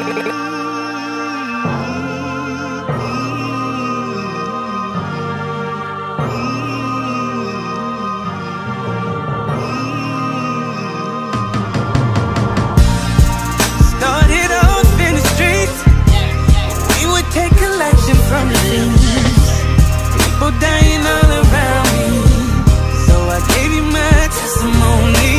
Started off in the streets, we would take collection from the thieves. People dying all around me, so I gave you my testimony.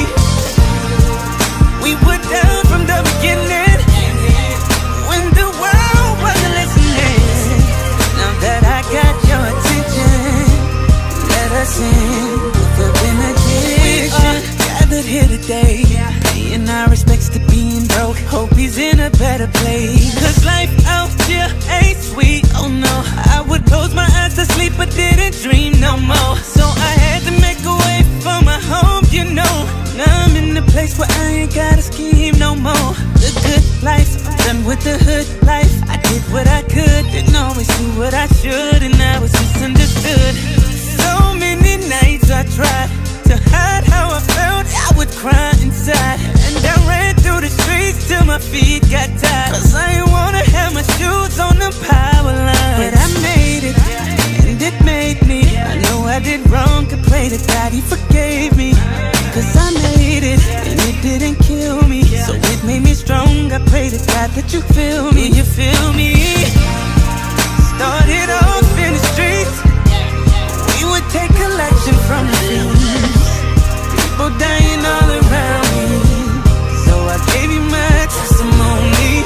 We were down from the beginning, when the world wasn't listening. Now that I got your attention, let us in with a benediction. We are gathered here today, paying our respects to being broke. Hope he's in a better place, cause life out here ain't sweet, oh no. I would close my eyes to sleep but didn't dream no more. So I had to make a way for my home, you know. Now I'm in a place where I ain't gotta scheme no more. The good life, I'm done with the hood life. I did what I could, didn't always do what I should, and I was misunderstood. So many nights I tried to hide how I felt, I would cry inside. And I ran through the streets till my feet got tired, cause I ain't wanna have my shoes on the power line. But I made it, and it made me. I know I did wrong, could pray to God he forgave me. Cause I made it, and it didn't kill me, so it made me strong. I pray to God that you feel me, you feel me. Started off in the streets, we would take collection from the thieves. People dying all around me, so I gave you my testimony.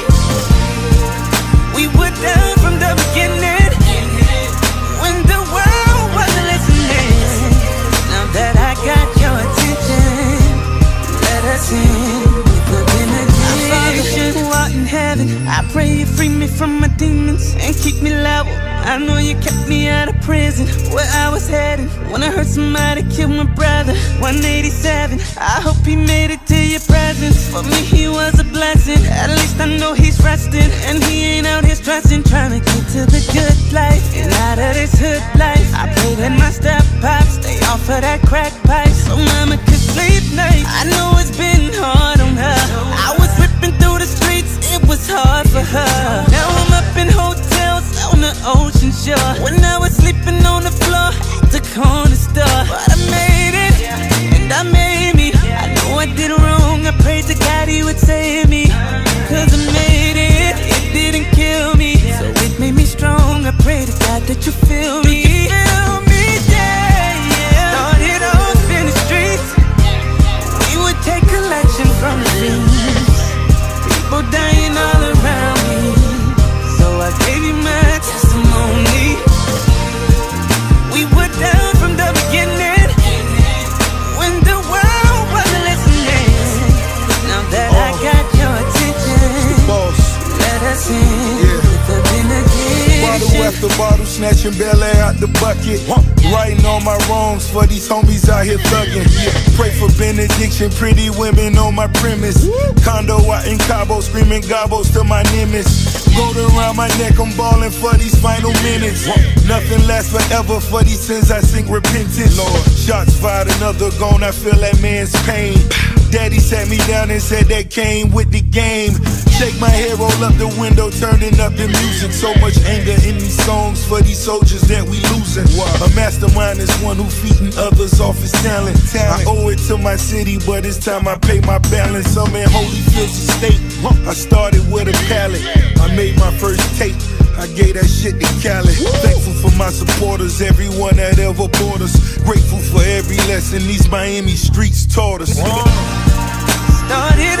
We were down from the beginning, when the world wasn't listening. Now that I got your attention, let us in with a benediction. Father who art in heaven, I pray you free me from my demons and keep me level. I know you kept me out of prison, where I was heading when I heard somebody kill my brother. 187, I hope he made it to your presence. For me he was a blessing, at least I know he's resting. And he ain't out here stressing, trying to get to the good life and out of this hood life. I pray that my step pops stay off of that crack pipe, so mama could sleep night. I know it's been hard on her, I was ripping through the streets, it was hard for her. Now I'm up in hotels on the ocean shore, when I was sleeping on the floor at the corner store. But I made it, and I made me. I know I did wrong, I prayed to God he would save me. Cause I made it, it didn't kill me, so it made me strong. I pray to God that you feel me. Feel me, yeah, yeah. Started off in the streets, we would take collection from the thieves. People dying all around me, so I gave you my testimony. We were down from the beginning, when the world wasn't listening. Now that I got your attention, let us in with a benediction. Bottle after bottle, snatching Bel Air out the bucket. Writing all my wrongs for these homies out here thugging. Pray for benediction, pretty women on my premise. Condo out in Cabo, screaming gobos to my nemesis. Gold around my neck, I'm balling for these final minutes. Nothing lasts forever, for these sins I sing repentance. Lord, shots fired, another gone, I feel that man's pain. Daddy sat me down and said that came with the game. Shake my head, roll up the window, turning up the music. So much anger in these songs for these soldiers that we losing. A mastermind is one who feeding others off his talent. I owe it to my city, but it's time I pay my balance. I'm in Holyfield's estate, I started with a pallet. I made my first tape, I gave that shit to Cali. Thankful for my supporters, everyone that ever bought us. Grateful for every lesson these Miami streets taught us. Started